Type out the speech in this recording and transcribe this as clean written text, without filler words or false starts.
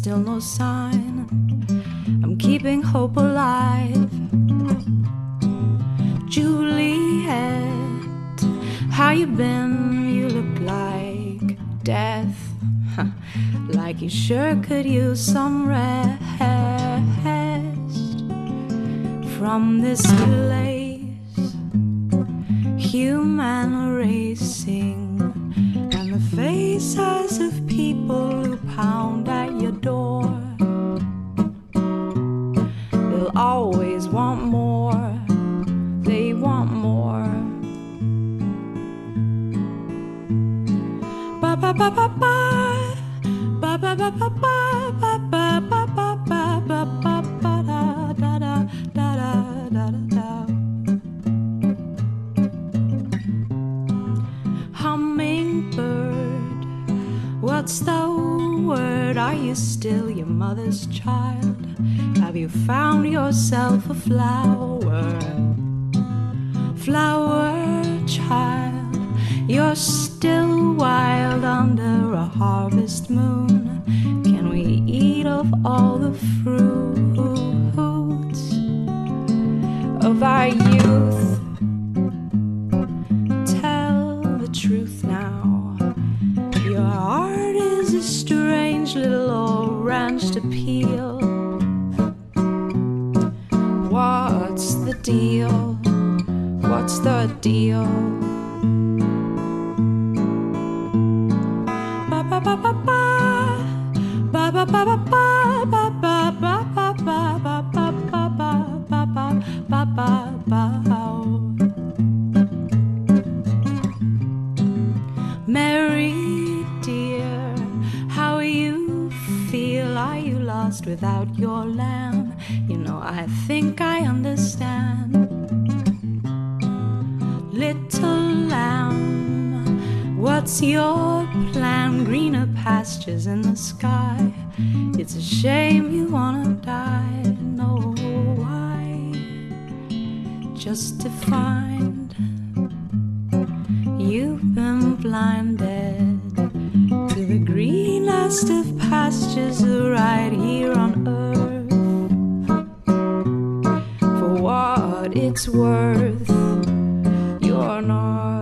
still no sign. I'm keeping hope alive. Juliet, how you been? You look like death, like you sure could use some rest from this delays, human racing, and the faces of people who pound at your door. They'll always want more, they want more. Ba ba ba ba ba, ba ba ba ba ba, ba ba ba ba ba ba ba da da da da da da. Hummingbird, what's the word? Are you still your mother's child? Have you found yourself a flower? Flower child, you're still wild under a harvest moon. Can we eat of all the fruits of our youth? Tell the truth now. Your heart is a strange little orange to peel. What's the deal? What's the deal? Ba ba ba ba ba, ba ba ba ba ba, ba ba ba ba ba ba ba ba ba ba ba ba. Mary dear, how you feel? Are you lost without your lamb? You know, I think I understand. Little lamb, what's your plan? Greener pastures in the sky. It's a shame you wanna die. No, why? Just to find you've been blinded to the greenest of pastures right here on earth. For what it's worth, you're not